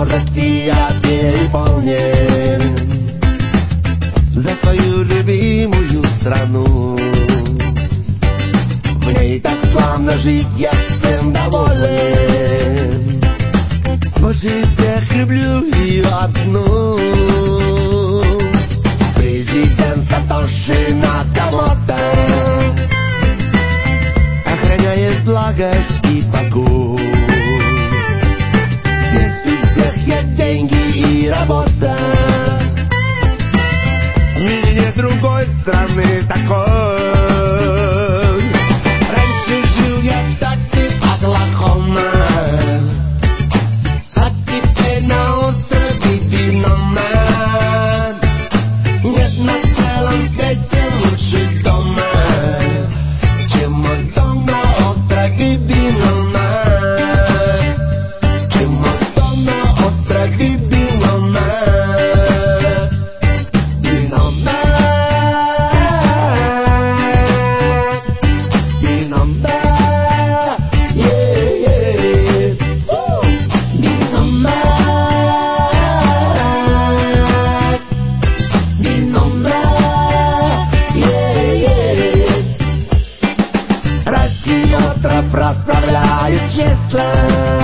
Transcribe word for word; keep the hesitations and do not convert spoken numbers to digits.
Россия переполнен за свою любимую страну. В ней так славно жить, я всем доволен. Больше всех люблю ее одну. Президент Сатоши Накамото охраняет благость и покой. Здесь у всех есть деньги и работа. В мире нет другой страны такой. Раньше жил я в штате Оклахома, а теперь на острове Пинама. Нет на целом свете лучше дома, чем мой дом на острове Пинама. Чем мой дом на острове Пинама. Пинама. Пинама. Yeah, yeah. Woo. Пинама. Пинама. Yeah, yeah. Россия остров прославляет честно.